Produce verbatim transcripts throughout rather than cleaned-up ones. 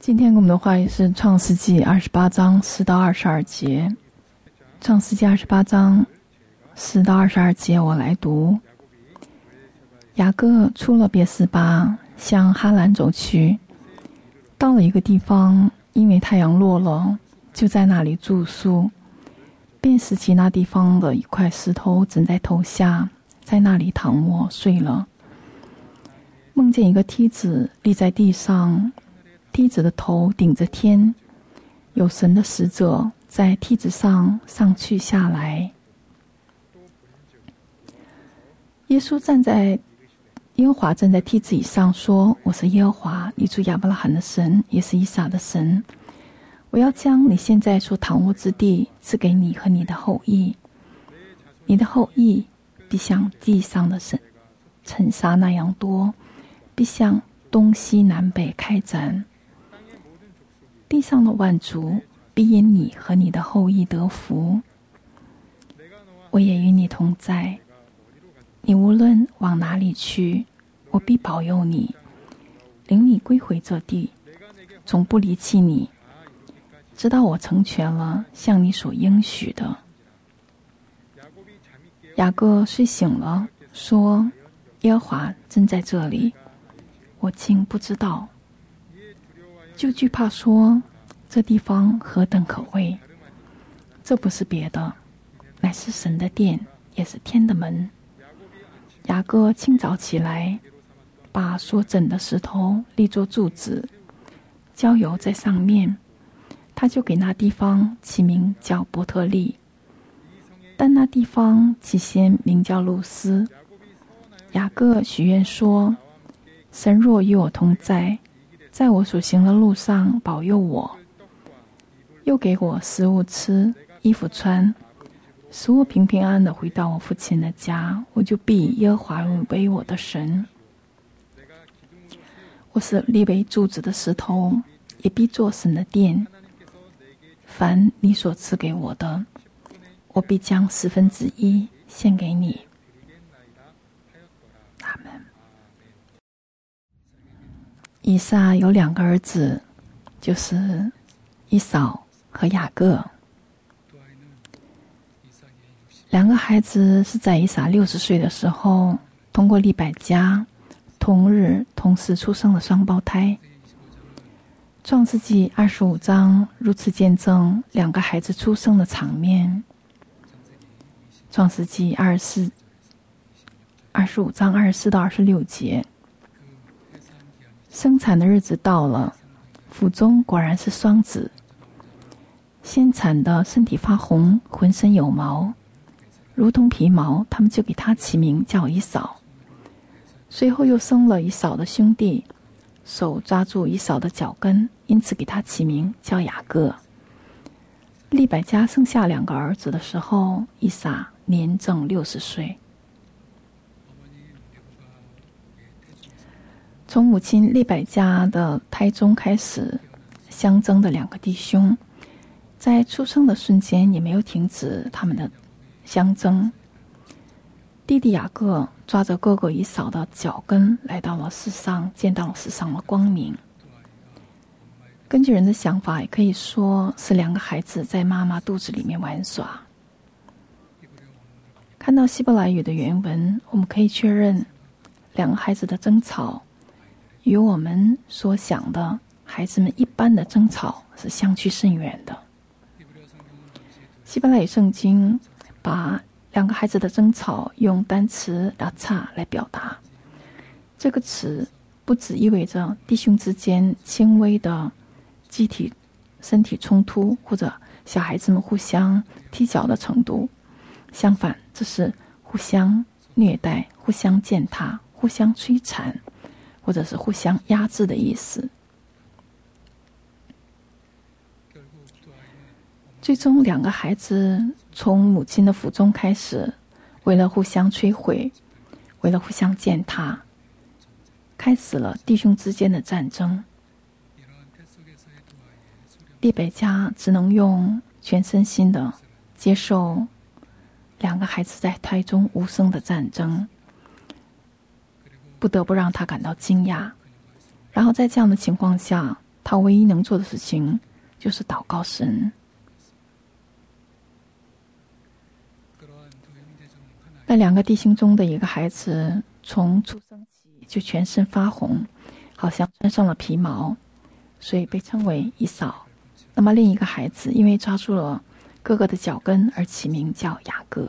今天我们的话语是创世纪二十八章十到二十二节。创世纪二十八章十到二十二节，我来读。雅各出了别是巴，向哈兰走去，到了一个地方，因为太阳落了，就在那里住宿，便拾起那地方的一块石头枕在头下，在那里躺卧睡了。梦见一个梯子立在地上，梯子的头顶着天，有神的使者在梯子上上去下来。耶稣站在耶和华站在梯子以上说：我是耶和华，你主亚伯拉罕的神，也是以撒的神。我要将你现在所躺卧之地赐给你和你的后裔，你的后裔必像地上的尘沙那样多，必向东西南北开展。地上的万族必因你和你的后裔得福。我也与你同在，你无论往哪里去，我必保佑你，领你归回这地，总不离弃你，直到我成全了向你所应许的。雅各睡醒了，说：耶和华真在这里，我竟不知道。就惧怕说：这地方何等可畏！这不是别的，乃是神的殿，也是天的门。雅各清早起来，把所枕的石头立作柱子，浇油在上面，他就给那地方起名叫伯特利。但那地方起先名叫路斯。雅各许愿说：神若与我同在，在我所行的路上保佑我，又给我食物吃，衣服穿，使我平平安安地回到我父亲的家，我就必以耶和华为我的神。我是立为柱子的石头，也必做神的殿。凡你所赐给我的，我必将十分之一献给你。阿们。以撒有两个儿子，就是以扫和雅各。两个孩子是在以撒六十岁的时候，通过利百加同日同时出生的双胞胎。创世纪二十五章如此见证两个孩子出生的场面。创世纪二十四二十五章二十四到二十六节，生产的日子到了，腹中果然是双子。先产的身体发红，浑身有毛，如同皮毛，他们就给他起名叫以扫。随后又生了以扫的兄弟，手抓住以扫的脚跟，因此给他起名叫雅各。利百加生下两个儿子的时候，以撒年正六十岁。从母亲利百加的胎中开始，相争的两个弟兄，在出生的瞬间也没有停止他们的相争。弟弟雅各抓着哥哥以扫的脚跟来到了世上，见到了世上的光明。根据人的想法，也可以说是两个孩子在妈妈肚子里面玩耍。看到希伯来语的原文，我们可以确认两个孩子的争吵与我们所想的孩子们一般的争吵是相去甚远的。希伯来语圣经把两个孩子的争吵用单词拉差来表达。这个词不只意味着弟兄之间轻微的机体身体冲突，或者小孩子们互相踢脚的程度，相反，这是互相虐待、互相践踏、互相摧残，或者是互相压制的意思。最终两个孩子从母亲的腹中开始，为了互相摧毁，为了互相践踏，开始了弟兄之间的战争。利百加只能用全身心的接受两个孩子在胎中无声的战争，不得不让他感到惊讶。然后在这样的情况下， 他唯一能做的事情就是祷告神。那两个弟兄中的一个孩子从出生起就全身发红，好像穿上了皮毛，所以被称为以扫。那么另一个孩子因为抓住了哥哥的脚跟而起名叫雅各。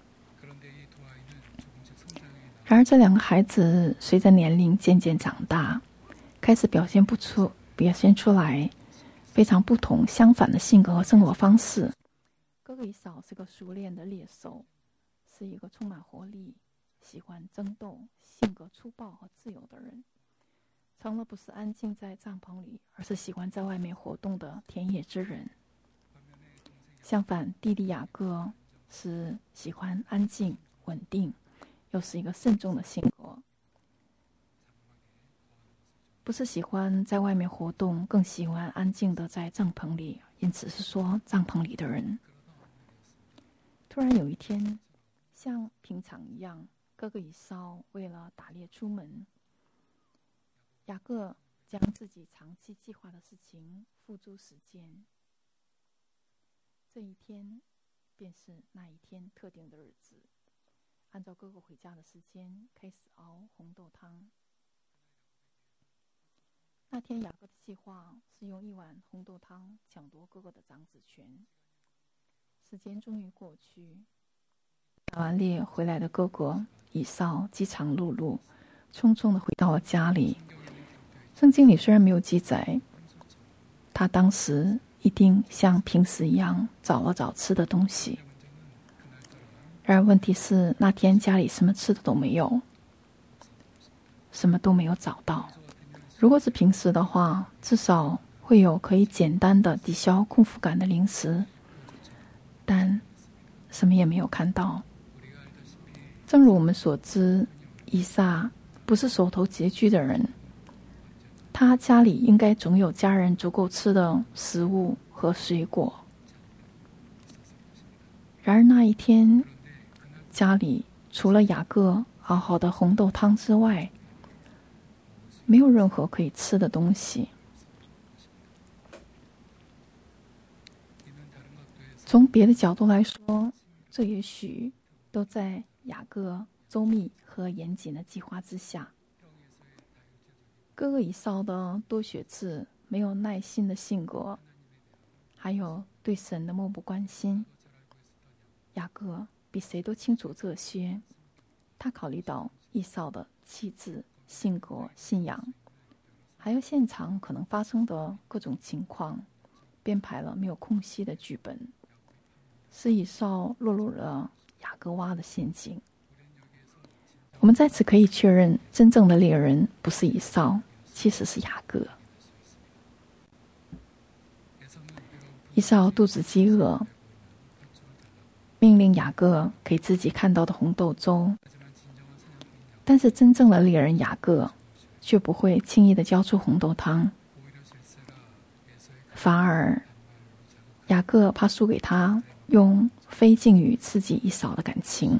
然而这两个孩子随着年龄渐渐长大，开始表现不出表现出来非常不同相反的性格和生活方式。哥哥以扫是个熟练的猎手，是一个充满活力、喜欢争斗、性格粗暴和自由的人，成了不是安静在帐篷里，而是喜欢在外面活动的田野之人。相反，弟弟雅各是喜欢安静、稳定，又是一个慎重的性格，不是喜欢在外面活动，更喜欢安静的在帐篷里，因此是说帐篷里的人。突然有一天，像平常一样，哥哥以扫为了打猎出门，雅各将自己长期计划的事情付诸实践。这一天便是那一天特定的日子，按照哥哥回家的时间开始熬红豆汤。那天雅各的计划是用一碗红豆汤抢夺哥哥的长子权。时间终于过去，打完猎回来的哥哥以扫饥肠辘辘，匆匆地回到了家里。圣经里虽然没有记载他当时一定像平时一样找了找吃的东西，然而问题是那天家里什么吃的都没有，什么都没有找到。如果是平时的话，至少会有可以简单的抵消空腹感的零食，但什么也没有看到。正如我们所知，以撒不是手头拮据的人，他家里应该总有家人足够吃的食物和水果。然而那一天，家里除了雅各熬好的红豆汤之外，没有任何可以吃的东西。从别的角度来说，这也许都在雅各周密和严谨的计划之下。哥哥以扫的多血质、没有耐心的性格，还有对神的漠不关心，雅各比谁都清楚这些。他考虑到以扫的气质、性格、信仰，还有现场可能发生的各种情况，编排了没有空隙的剧本，使以扫落入了雅各挖的陷阱。我们在此可以确认，真正的猎人不是以扫，其实是雅各。以扫肚子饥饿，命令雅各给自己看到的红豆粥，但是真正的猎人雅各却不会轻易地交出红豆汤，反而雅各怕输给他，用非敬语刺激以扫的感情，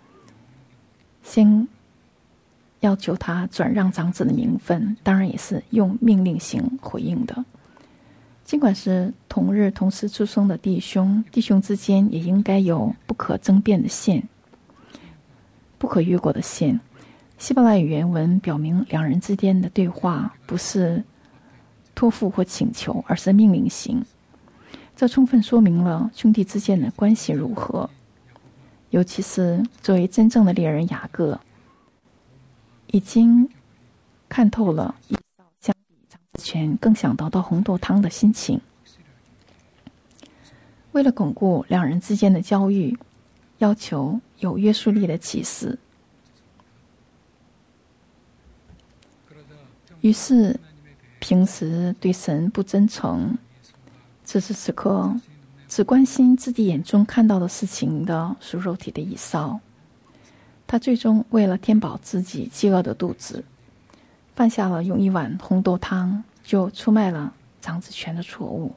先要求他转让长子的名分，当然也是用命令型回应的。尽管是同日同时出生的弟兄，弟兄之间也应该有不可争辩的线，不可越过的线。希伯来语原文表明，两人之间的对话不是托付或请求，而是命令型。这充分说明了兄弟之间的关系如何。尤其是作为真正的猎人雅各，已经看透了以扫相比长子权更想得到红豆汤的心情。为了巩固两人之间的交易，要求有约束力的启示。于是平时对神不真诚，此时此刻只关心自己眼中看到的事情的属肉体的以扫，他最终为了填饱自己饥饿的肚子，犯下了用一碗红豆汤就出卖了长子权的错误。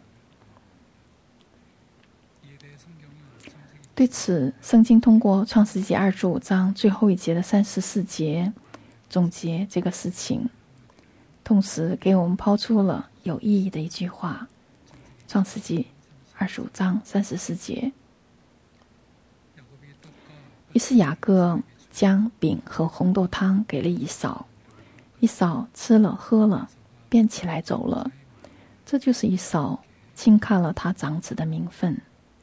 对此，圣经通过创世纪二十五章最后一节的三十四节总结这个事情，同时给我们抛出了有意义的一句话，创世纪二十五章三十四节。于是雅各将饼和红豆汤给了以扫，以扫吃了喝了，便起来走了。这就是以扫轻看了他长子的名分。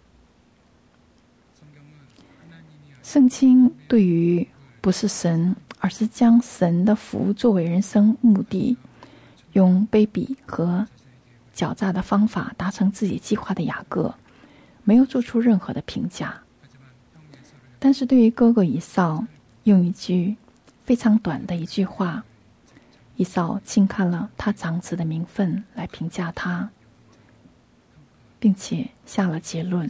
圣经对于不是神，而是将神的福作为人生目的，用卑鄙和狡诈的方法达成自己计划的雅各，没有做出任何的评价。但是对于哥哥以扫，用一句非常短的一句话，以扫轻看了他长子的名分来评价他，并且下了结论。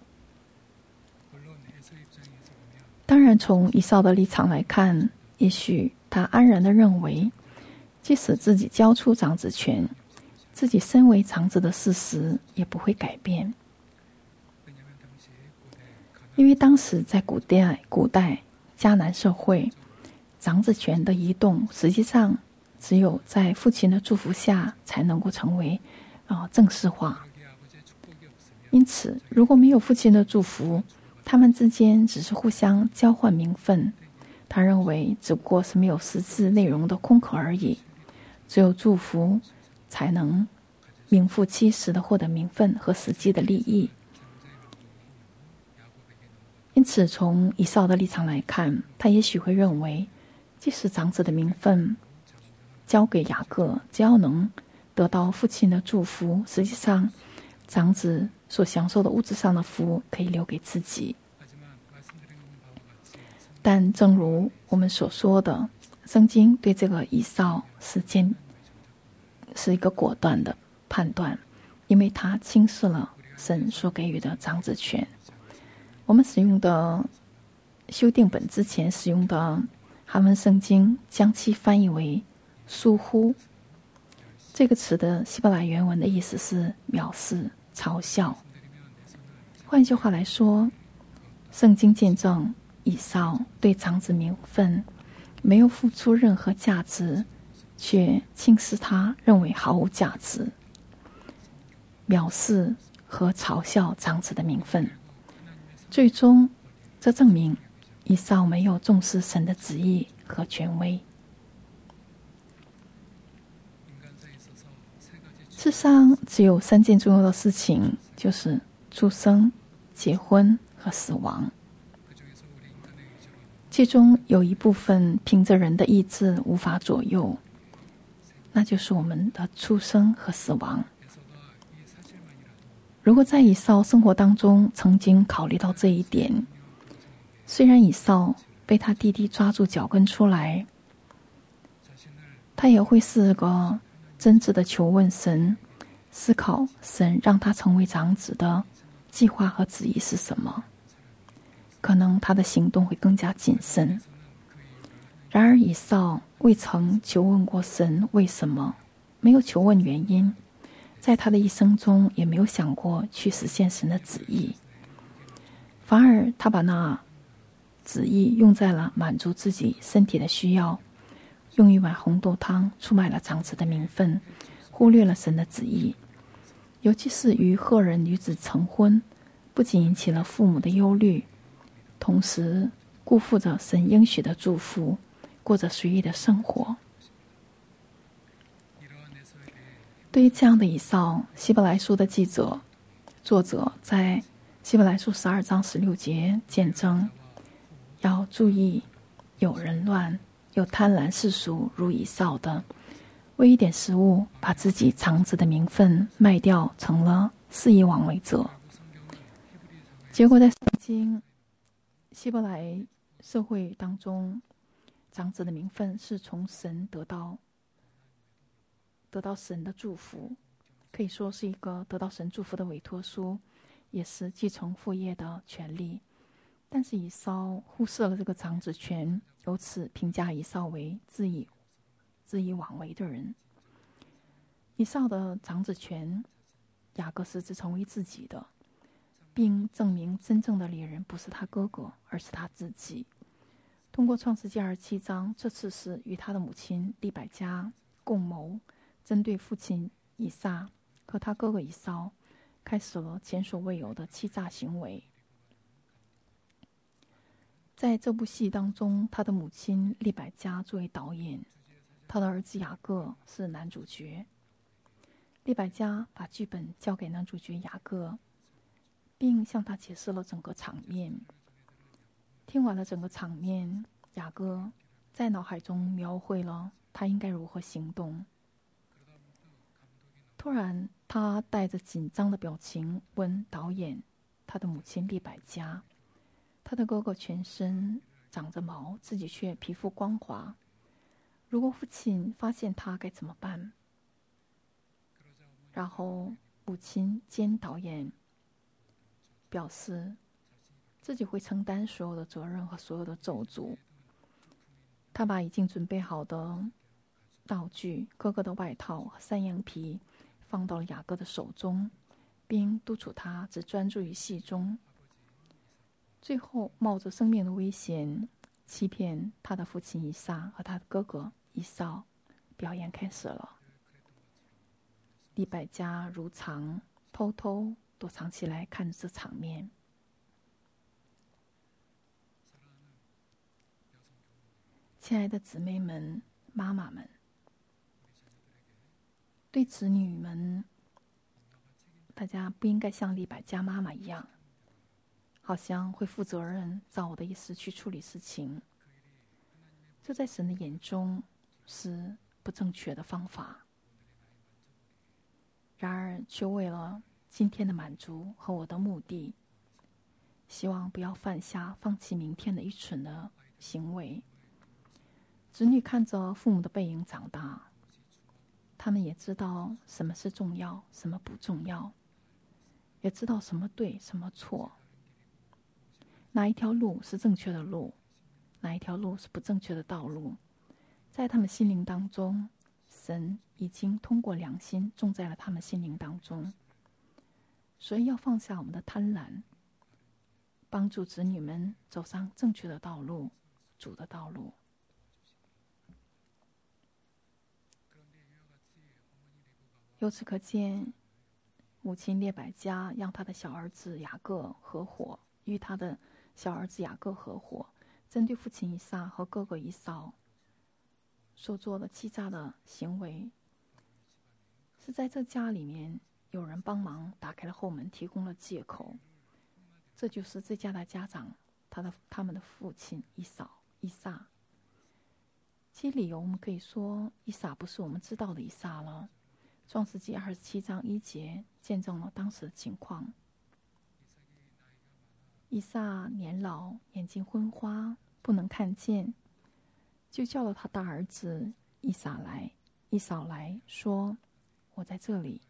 当然从以扫的立场来看，也许他安然地认为，即使自己交出长子权，自己身为长子的事实也不会改变。因为当时在古代古代迦南社会，长子权的移动实际上只有在父亲的祝福下才能够成为、呃、正式化。因此如果没有父亲的祝福，他们之间只是互相交换名分，他认为只不过是没有实质内容的空壳而已。只有祝福才能名副其实的获得名分和实际的利益。因此从以扫的立场来看，他也许会认为，即使长子的名分交给雅各，只要能得到父亲的祝福，实际上长子所享受的物质上的福可以留给自己。但正如我们所说的，圣经对这个以扫是坚是一个果断的判断，因为他轻视了神所给予的长子权。我们使用的修订本之前使用的韩文圣经将其翻译为疏忽，这个词的希伯来原文的意思是藐视、嘲笑。换句话来说，圣经见证以扫对长子名分没有付出任何价值，却轻视他，认为毫无价值，藐视和嘲笑长子的名分。最终这证明以扫没有重视神的旨意和权威。世上只有三件重要的事情，就是出生、结婚和死亡。其中有一部分凭着人的意志无法左右，那就是我们的出生和死亡。如果在以扫生活当中曾经考虑到这一点，虽然以扫被他弟弟抓住脚跟出来，他也会是个真挚的求问神，思考神让他成为长子的计划和旨意是什么。可能他的行动会更加谨慎。然而以扫未曾求问过神为什么，没有求问原因，在他的一生中也没有想过去实现神的旨意，反而他把那旨意用在了满足自己身体的需要，用一碗红豆汤出卖了长子的名分，忽略了神的旨意。尤其是与赫人女子成婚，不仅引起了父母的忧虑，同时辜负着神应许的祝福，过着随意的生活。对于这样的以扫，希伯来书的记者作者在希伯来书十二章十六节见证，要注意有人乱，有贪婪世俗如以扫的，为一点食物把自己长子的名分卖掉，成了肆意妄为者。结果在圣经希伯来社会当中，长子的名分是从神得到得到神的祝福，可以说是一个得到神祝福的委托书，也是继承父业的权利。但是以扫忽视了这个长子权，由此评价以扫为恣意恣意妄为的人。以扫的长子权，雅各是自称为自己的，并证明真正的猎人不是他哥哥，而是他自己。通过创世纪二十七章，这次是与他的母亲利百加共谋，针对父亲以撒和他哥哥以扫开始了前所未有的欺诈行为。在这部戏当中，他的母亲利百加作为导演，他的儿子雅各是男主角。利百加把剧本交给男主角雅各，并向他解释了整个场面。听完了整个场面，雅各在脑海中描绘了他应该如何行动。突然，他带着紧张的表情问导演他的母亲利百加，他的哥哥全身长着毛，自己却皮肤光滑，如果父亲发现他该怎么办？然后母亲兼导演表示自己会承担所有的责任和所有的咒诅。他把已经准备好的道具，哥哥的外套和山羊皮放到了雅各的手中，并督促他只专注于戏中。最后冒着生命的危险欺骗他的父亲以撒和他的哥哥以扫。表演开始了。利百加如常偷偷躲藏起来看着这场面。亲爱的姊妹们、妈妈们，对子女们，大家不应该像利百加妈妈一样，好像会负责任照我的意思去处理事情。这在神的眼中是不正确的方法，然而却为了今天的满足和我的目的，希望不要犯下放弃明天的愚蠢的行为。子女看着父母的背影长大，他们也知道什么是重要，什么不重要，也知道什么对，什么错，哪一条路是正确的路，哪一条路是不正确的道路。在他们心灵当中，神已经通过良心种在了他们心灵当中。所以要放下我们的贪婪，帮助子女们走上正确的道路，主的道路。由此可见，母亲列百加让他的小儿子雅各合伙，与他的小儿子雅各合伙，针对父亲以撒和哥哥以扫所做的欺诈的行为，是在这家里面有人帮忙打开了后门，提供了借口。这就是这家的家长，他的他们的父亲以扫以撒。其理由我们可以说，以撒不是我们知道的以撒了。创世纪二十七章一节见证了当时的情况。以撒年老，眼睛昏花，不能看见，就叫了他大儿子以撒来。以扫来说：“我在这里。”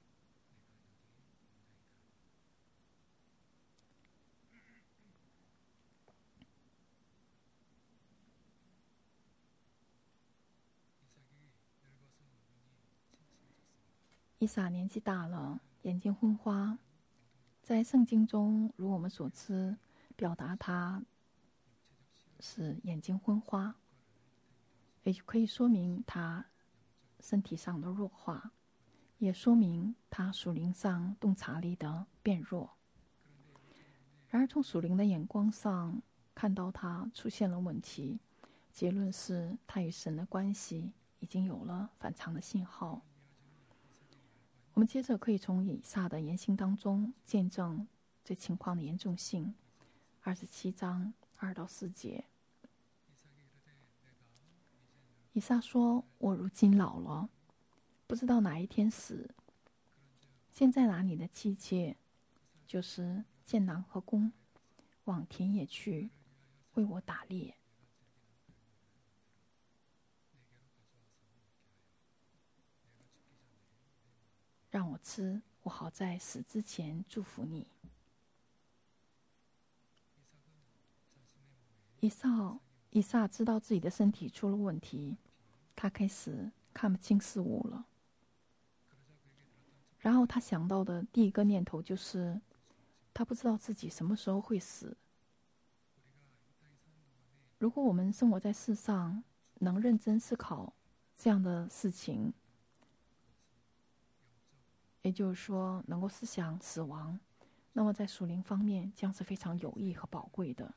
以撒年纪大了，眼睛昏花。在圣经中，如我们所知，表达他是眼睛昏花，也可以说明他身体上的弱化，也说明他属灵上洞察力的变弱。然而从属灵的眼光上看到他出现了问题，结论是他与神的关系已经有了反常的信号。我们接着可以从以撒的言行当中见证这情况的严重性。二十七章二到四节，以撒说：“我如今老了，不知道哪一天死。现在拿你的妻妾，就是箭囊和弓，往田野去，为我打猎。让我吃，我好在死之前祝福你。”以扫以撒知道自己的身体出了问题，他开始看不清事物了。然后他想到的第一个念头就是，他不知道自己什么时候会死。如果我们生活在世上，能认真思考这样的事情， 也就是说能够思想死亡，那么在属灵方面将是非常有益和宝贵的。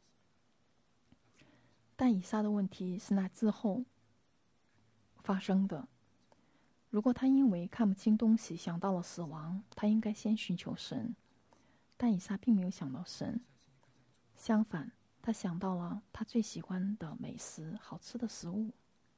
但以撒的问题是那之后发生的。如果他因为看不清东西想到了死亡，他应该先寻求神。但以撒并没有想到神，相反，他想到了他最喜欢的美食，好吃的食物。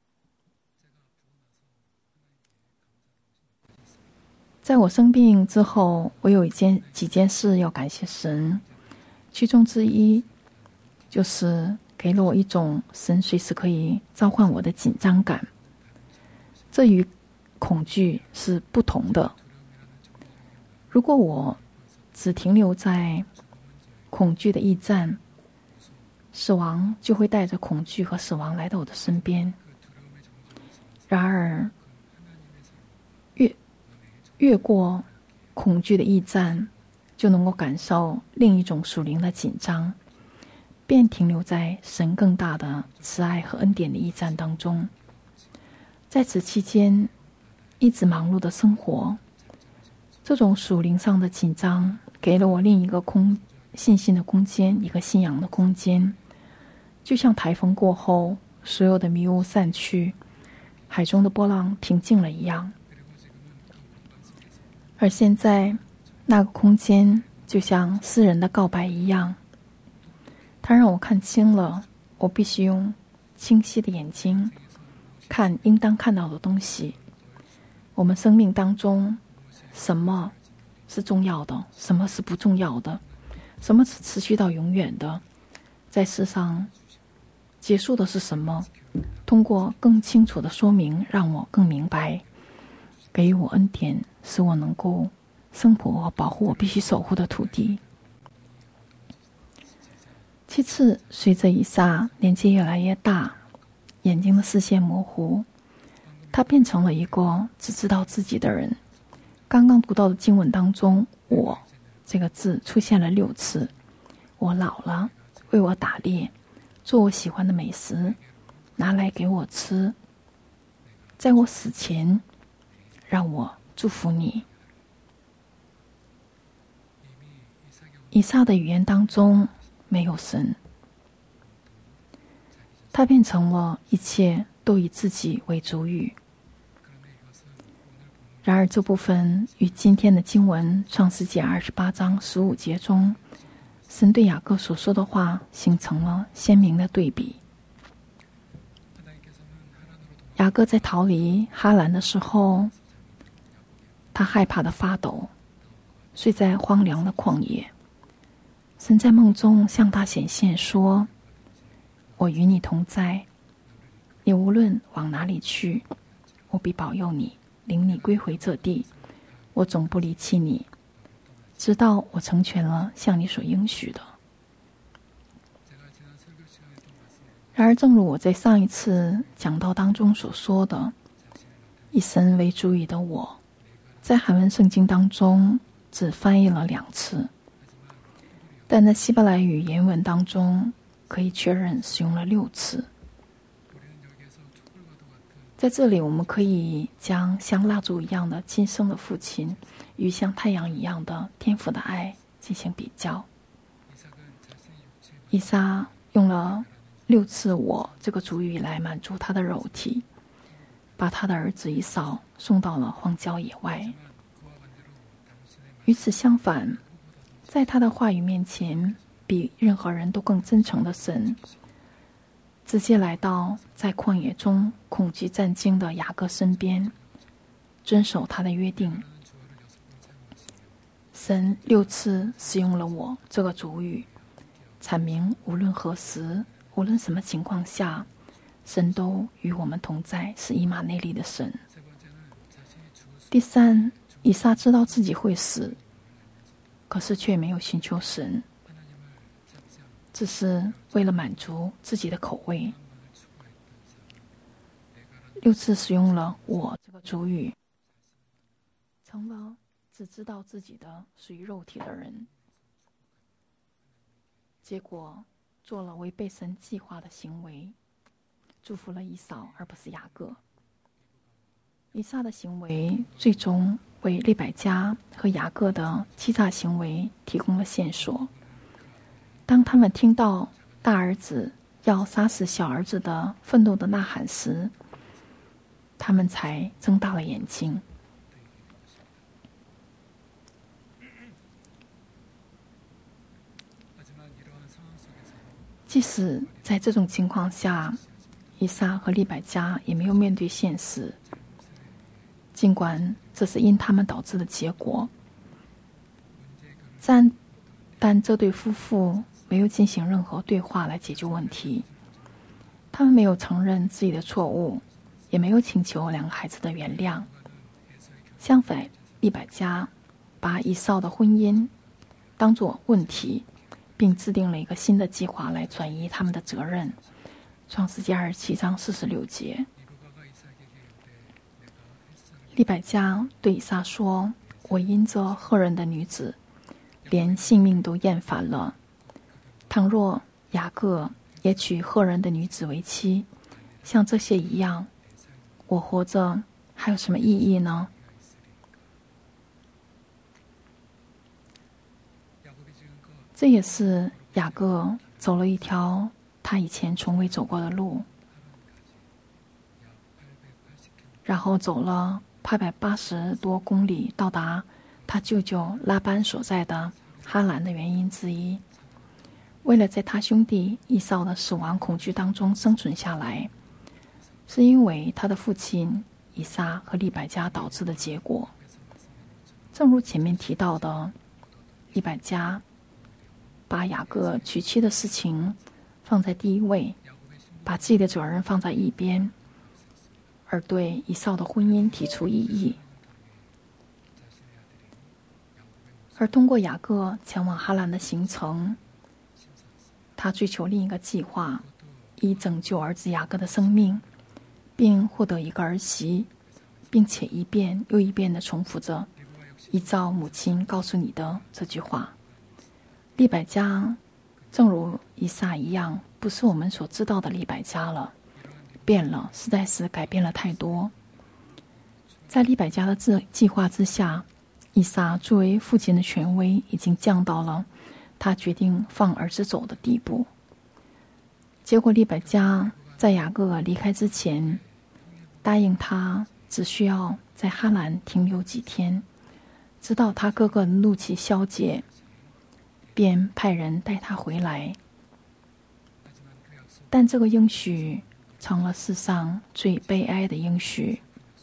在我生病之后，我有一件几件事要感谢神，其中之一就是给了我一种神随时可以召唤我的紧张感，这与恐惧是不同的。如果我只停留在恐惧的驿站，死亡就会带着恐惧和死亡来到我的身边。然而越越过恐惧的驿站，就能够感受另一种属灵的紧张，便停留在神更大的慈爱和恩典的驿站当中。在此期间一直忙碌的生活，这种属灵上的紧张给了我另一个空信心的空间，一个信仰的空间。就像台风过后，所有的迷雾散去，海中的波浪平静了一样。而现在那个空间就像诗人的告白一样，它让我看清了我必须用清晰的眼睛看应当看到的东西。我们生命当中什么是重要的，什么是不重要的，什么是持续到永远的，在世上结束的是什么，通过更清楚的说明让我更明白，给予我恩典，使我能够生活和保护我必须守护的土地。其次，随着以撒年纪越来越大，眼睛的视线模糊，他变成了一个只知道自己的人。刚刚读到的经文当中，我这个字出现了六次。我老了，为我打猎，做我喜欢的美食，拿来给我吃。在我死前，让我祝福你。以撒的语言当中没有神，他变成了一切都以自己为主语。然而这部分与今天的经文创世纪二十八章十五节中神对雅各所说的话形成了鲜明的对比。雅各在逃离哈兰的时候，他害怕的发抖，睡在荒凉的旷野。神在梦中向他显现说，我与你同在，你无论往哪里去，我必保佑你，领你归回这地，我总不离弃你，直到我成全了向你所应许的。然而正如我在上一次讲道当中所说的，以神为主语的我，在韩文圣经当中只翻译了两次，但在希伯来语原文当中可以确认使用了六次。在这里我们可以将像蜡烛一样的今生的父亲与像太阳一样的天父的爱进行比较。以撒用了六次我这个主语来满足他的肉体，把他的儿子以扫送到了荒郊野外。与此相反，在他的话语面前，比任何人都更真诚的神直接来到在旷野中恐惧战惊的雅各身边，遵守他的约定。神六次使用了我这个主语，阐明无论何时，无论什么情况下，神都与我们同在，是以马内利的神。第三，以撒知道自己会死，可是却没有寻求神，只是为了满足自己的口味。六次使用了我这个主语，成了只知道自己的属于肉体的人，结果做了违背神计划的行为，祝福了以扫而不是雅各。以撒的行为最终为利百加和雅各的欺诈行为提供了线索。当他们听到大儿子要杀死小儿子的愤怒的呐喊时，他们才睁大了眼睛。即使在这种情况下，以撒和利百加也没有面对现实，尽管这是因他们导致的结果，但但这对夫妇没有进行任何对话来解决问题。他们没有承认自己的错误，也没有请求两个孩子的原谅。相反，利百加把以扫的婚姻当作问题，并制定了一个新的计划来转移他们的责任。创世纪二十七章四十六节，利百加对以撒说：“我因这赫人的女子，连性命都厌烦了。倘若雅各也娶赫人的女子为妻，像这些一样，我活着还有什么意义呢？”这也是雅各走了一条他以前从未走过的路，然后走了八百八十多公里，到达他舅舅拉班所在的哈兰的原因之一。为了在他兄弟以扫的死亡恐惧当中生存下来，是因为他的父亲以撒和利百加导致的结果。正如前面提到的，利百加把雅各娶妻的事情放在第一位，把自己的责任放在一边，而对以扫的婚姻提出异议。而通过雅各前往哈兰的行程，他追求另一个计划，以拯救儿子雅各的生命，并获得一个儿媳，并且一遍又一遍地重复着依照母亲告诉你的这句话。利百加正如以撒一样，不是我们所知道的利百加了，变了，实在是改变了太多。在利百加的计划之下，以撒作为父亲的权威已经降到了他决定放儿子走的地步。结果利百加在雅各离开之前，答应他只需要在哈兰停留几天，直到他哥哥的怒气消解，便派人带他回来。但这个应许成了世上最悲哀的应许，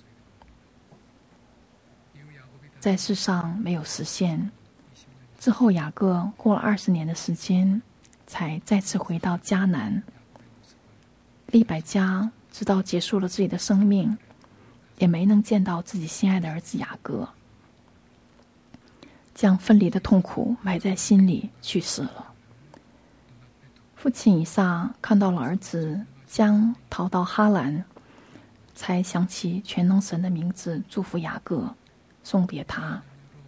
在世上没有实现。之后雅各过了二十年的时间，才再次回到迦南。利百加直到结束了自己的生命，也没能见到自己心爱的儿子雅各，将分离的痛苦埋在心里，去世了。父亲以撒看到了儿子将逃到哈兰，才想起全能神的名字，祝福雅各，送别他。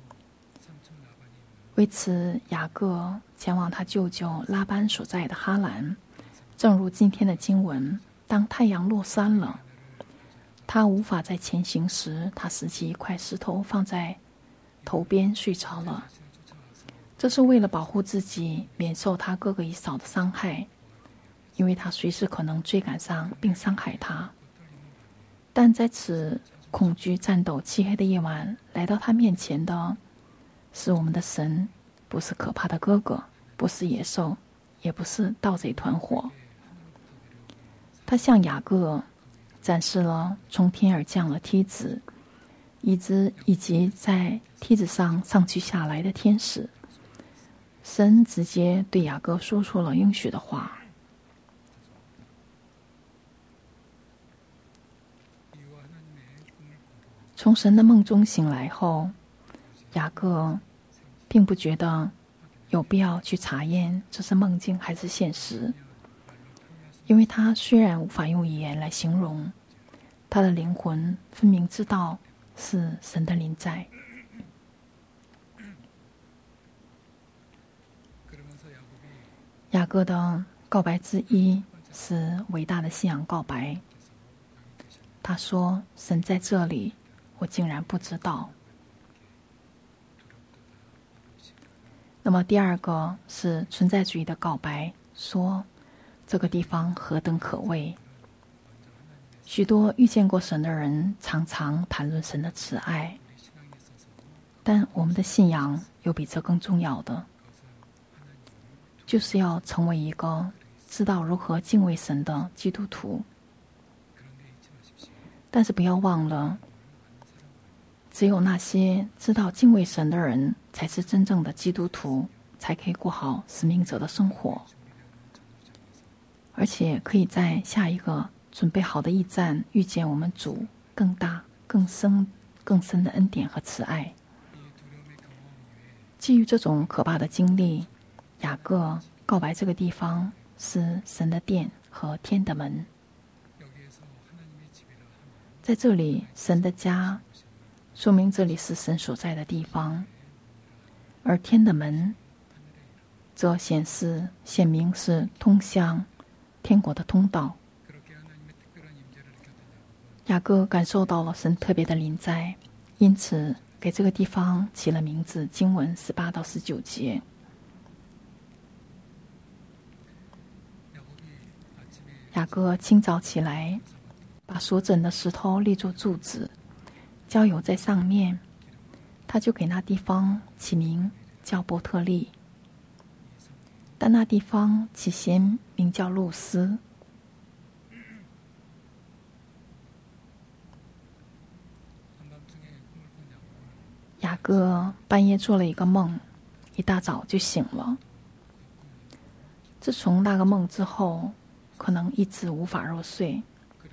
为此，雅各前往他舅舅拉班所在的哈兰。正如今天的经文，当太阳落山了，他无法再前行时，他拾起一块石头放在头边睡着了。这是为了保护自己免受他哥哥以扫的伤害，因为他随时可能追赶上并伤害他。但在此恐惧战斗漆黑的夜晚，来到他面前的是我们的神，不是可怕的哥哥，不是野兽，也不是盗贼团伙。他向雅各展示了从天而降的梯子，以及以及在梯子上上去下来的天使。神直接对雅各说出了应许的话。从神的梦中醒来后，雅各并不觉得有必要去查验这是梦境还是现实，因为他虽然无法用语言来形容，他的灵魂分明知道是神的临在。雅各的告白之一是伟大的信仰告白。他说：“神在这里，我竟然不知道。” 那么第二个是存在主义的告白，说这个地方何等可畏。许多遇见过神的人常常谈论神的慈爱，但我们的信仰有比这更重要的，就是要成为一个知道如何敬畏神的基督徒。但是不要忘了，只有那些知道敬畏神的人才是真正的基督徒，才可以过好使命者的生活，而且可以在下一个准备好的驿站遇见我们主更大更深更深的恩典和慈爱。基于这种可怕的经历，雅各告白这个地方是神的殿和天的门。在这里，神的家说明这里是神所在的地方，而天的门则显示显明是通向天国的通道。雅各感受到了神特别的临在，因此给这个地方起了名字。经文十八到十九节，雅各清早起来，把所整的石头立作柱子，浇油在上面，他就给那地方起名叫伯特利。但那地方起先名叫路斯。雅各半夜做了一个梦，一大早就醒了。自从那个梦之后，可能一直无法入睡。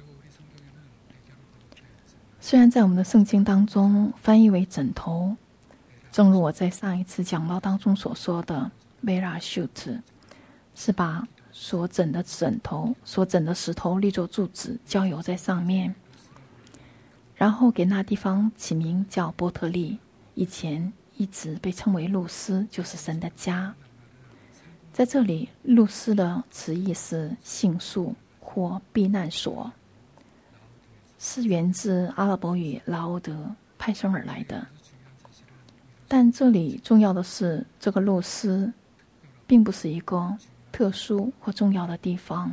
虽然在我们的圣经当中翻译为枕头，正如我在上一次讲道当中所说的 Vera Shoot 是把所枕的枕头所枕的石头立作柱子，浇油在上面，然后给那地方起名叫波特利，以前一直被称为路斯，就是神的家。在这里，路斯的词义是杏树或避难所，是源自阿拉伯语拉欧德派生而来的。但这里重要的是，这个路斯并不是一个特殊或重要的地方。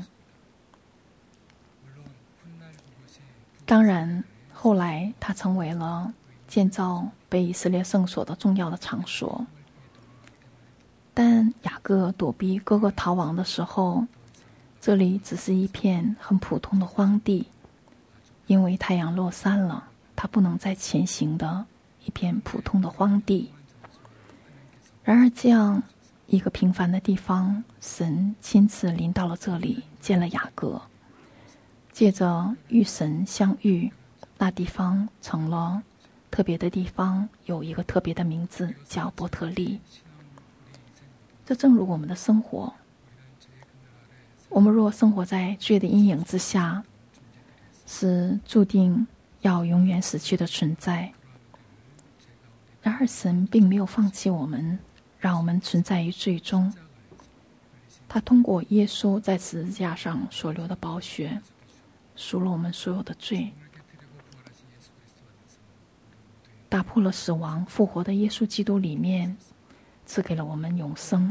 当然，后来它成为了建造北以色列圣所的重要的场所。但雅各躲避哥哥逃亡的时候，这里只是一片很普通的荒地，因为太阳落山了，他不能再前行的一片普通的荒地。然而这样一个平凡的地方，神亲自临到了这里，见了雅各，借着与神相遇，那地方成了特别的地方，有一个特别的名字叫伯特利。这正如我们的生活，我们若生活在罪的阴影之下，是注定要永远死去的存在。然而神并没有放弃我们，让我们存在于罪中。他通过耶稣在十字架上所流的宝血，赎了我们所有的罪，打破了死亡，复活的耶稣基督里面赐给了我们永生。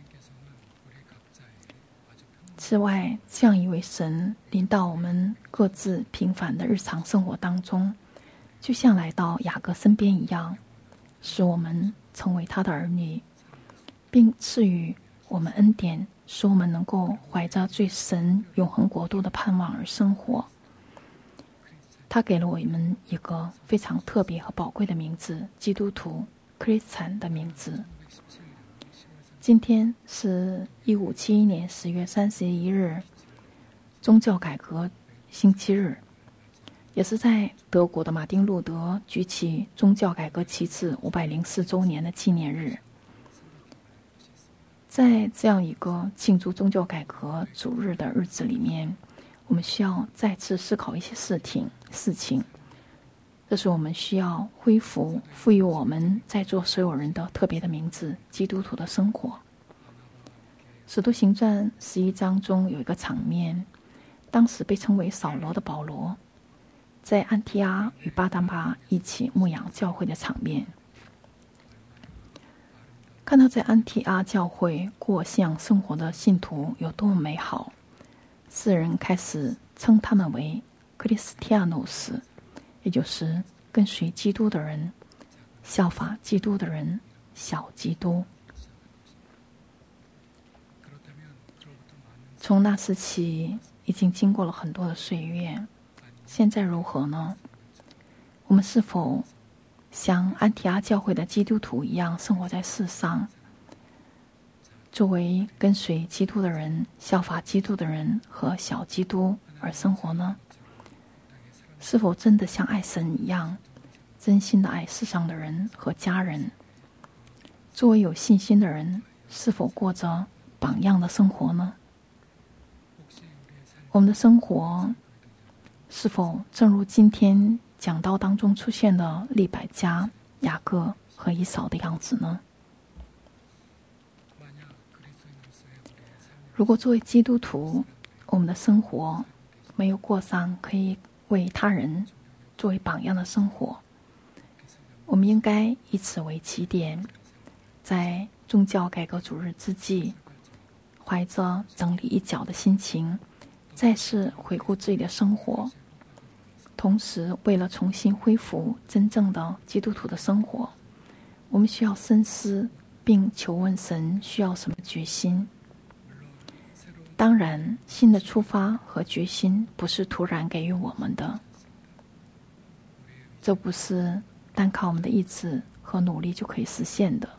此外，这样一位神临到我们各自平凡的日常生活当中，就像来到雅各身边一样，使我们成为他的儿女，并赐予我们恩典，使我们能够怀着对神永恒国度的盼望而生活。他给了我们一个非常特别和宝贵的名字，基督徒 Christian 的名字。今天是一五七一年十月三十一日，宗教改革星期日，也是在德国的马丁路德举起宗教改革旗帜五百零四周年的纪念日。在这样一个庆祝宗教改革主日的日子里面，我们需要再次思考一些事情事情这是我们需要恢复赋予我们在座所有人的特别的名字，基督徒的生活。使徒行传十一章中有一个场面，当时被称为扫罗的保罗，在安提阿与巴拿巴一起牧养教会的场面。看看到在安提阿教会过信仰生活的信徒有多么美好，世人开始称他们为克里斯提亚诺斯，也就是跟随基督的人，效法基督的人，小基督。从那时起，已经经过了很多的岁月，现在如何呢？我们是否像安提阿教会的基督徒一样生活在世上，作为跟随基督的人，效法基督的人和小基督而生活呢？是否真的像爱神一样，真心的爱世上的人和家人？作为有信心的人，是否过着榜样的生活呢？我们的生活是否正如今天讲道当中出现的利百加、雅各和以扫的样子呢？如果作为基督徒，我们的生活没有过上可以为他人作为榜样的生活，我们应该以此为起点，在宗教改革主日之际，怀着整理一角的心情，再次回顾自己的生活，同时为了重新恢复真正的基督徒的生活，我们需要深思并求问神需要什么决心。当然，新的出发和决心不是突然给予我们的，这不是单靠我们的意志和努力就可以实现的。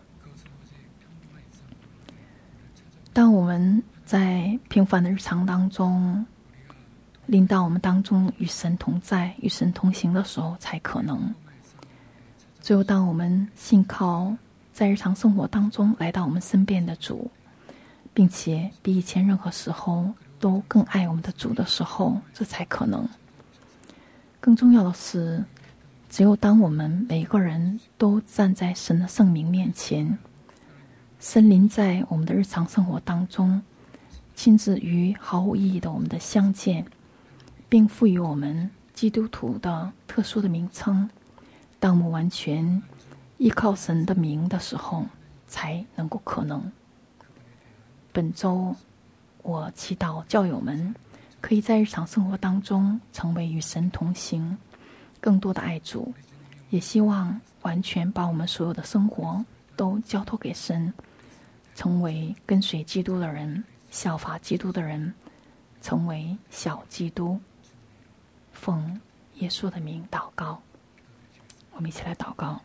当我们在平凡的日常当中，临到我们当中与神同在、与神同行的时候才可能。只有当我们信靠在日常生活当中来到我们身边的主，并且比以前任何时候都更爱我们的主的时候，这才可能。更重要的是，只有当我们每一个人都站在神的圣名面前，神临在我们的日常生活当中，亲自与毫无意义的我们的相见，并赋予我们基督徒的特殊的名称，当我们完全依靠神的名的时候，才能够可能。本周我祈祷教友们可以在日常生活当中成为与神同行，更多的爱主，也希望完全把我们所有的生活都交托给神，成为跟随基督的人，效法基督的人，成为小基督。奉耶稣的名祷告，我们一起来祷告。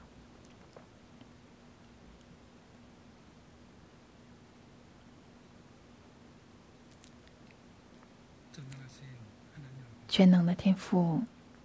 全能的天父，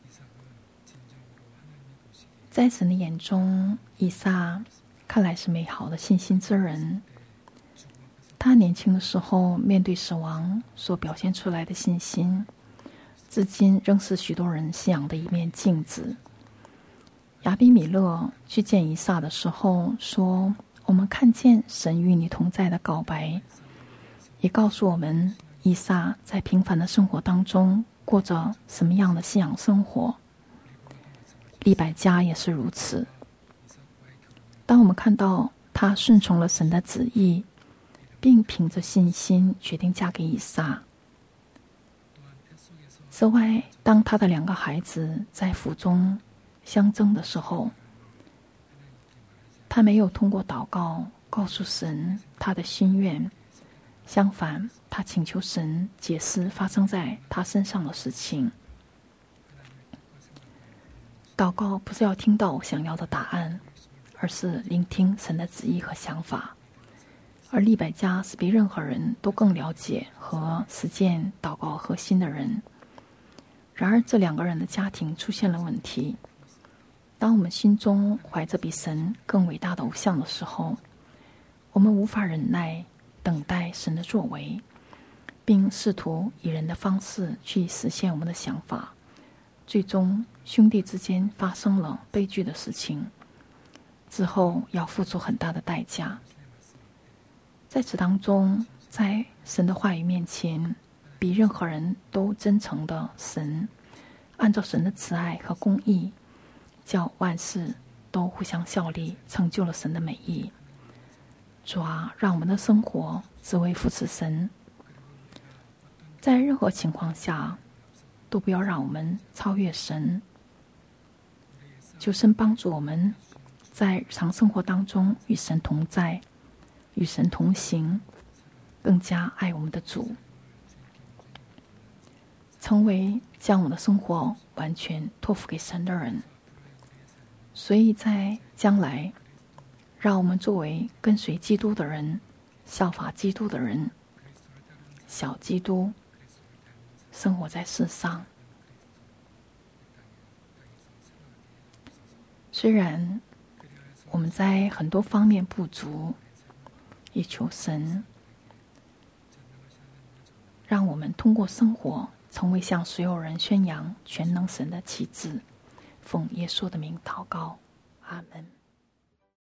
在神的眼中，以撒看来是美好的信心之人。他年轻的时候面对死亡所表现出来的信心，至今仍是许多人信仰的一面镜子。亚比米勒去见以撒的时候说，我们看见神与你同在的告白，也告诉我们以撒在平凡的生活当中过着什么样的信仰生活。利百加也是如此。当我们看到他顺从了神的旨意，并凭着信心决定嫁给以撒。此外，当他的两个孩子在府中相争的时候，他没有通过祷告告诉神他的心愿，相反，他请求神解释发生在他身上的事情。祷告不是要听到想要的答案，而是聆听神的旨意和想法。而利百加是比任何人都更了解和实践祷告核心的人。然而这两个人的家庭出现了问题。当我们心中怀着比神更伟大的偶像的时候，我们无法忍耐等待神的作为，并试图以人的方式去实现我们的想法。最终兄弟之间发生了悲剧的事情，之后要付出很大的代价。在此当中，在神的话语面前，比任何人都真诚的神，按照神的慈爱和公义，叫万事都互相效力，成就了神的美意。 主啊，让我们的生活只为扶持神，在任何情况下都不要让我们超越神。求神帮助我们在日常生活当中与神同在，与神同行，更加爱我们的主，成为将我们的生活完全托付给神的人。所以在将来，让我们作为跟随基督的人，效法基督的人，小基督，生活在世上。虽然我们在很多方面不足，也求神让我们通过生活成为向所有人宣扬全能神的旗帜。奉耶稣的名祷告，阿们。